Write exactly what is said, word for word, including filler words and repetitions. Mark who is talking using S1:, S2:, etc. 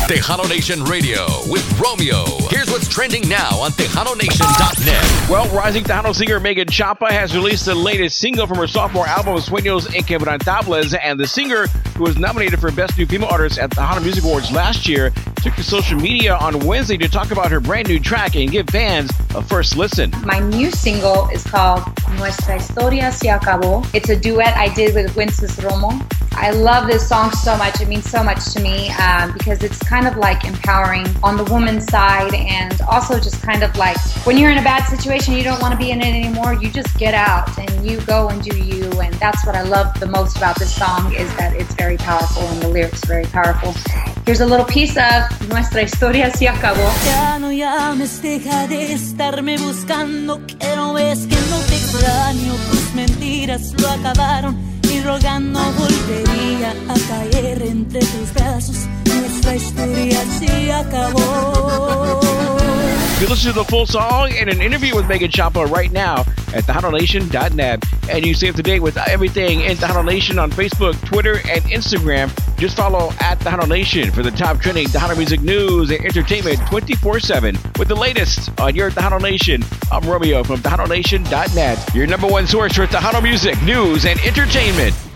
S1: Tejano Nation Radio with Romeo. Here's what's trending now on Tejano Nation dot net.
S2: Well, rising Tejano singer Megan Chapa has released the latest single from her sophomore album, Sueños Inquebrantables, and the singer, who was nominated for Best New Female Artist at the Tejano Music Awards last year, took to social media on Wednesday to talk about her brand new track and give fans a first listen.
S3: My new single is called Nuestra Historia Se Acabó. It's a duet I did with Wences Romo. I love this song so much. It means so much to me um, because it's kind of like empowering on the woman's side, and also just kind of like when you're in a bad situation, you don't want to be in it anymore, you just get out and you go and do you. And that's what I love the most about this song, is that it's very powerful and the lyrics are very powerful. Here's a little piece of Nuestra Historia Se Acabó.
S4: Ya no llames, deja de estarme buscando, que no ves que no te extraño, tus mentiras lo acabaron y rogando volvería a caer entre tus brazos. Nuestra historia se acabó.
S2: You can listen to the full song in an interview with Megan Chapa right now at Tejano Nation dot net. And you stay up to date with everything in Tejano Nation on Facebook, Twitter, and Instagram. Just follow at Tejano Nation for the top trending Tejano music news and entertainment twenty-four seven with the latest on your Tejano Nation. I'm Romeo from Tejano Nation dot net, your number one source for Tejano music, news, and entertainment.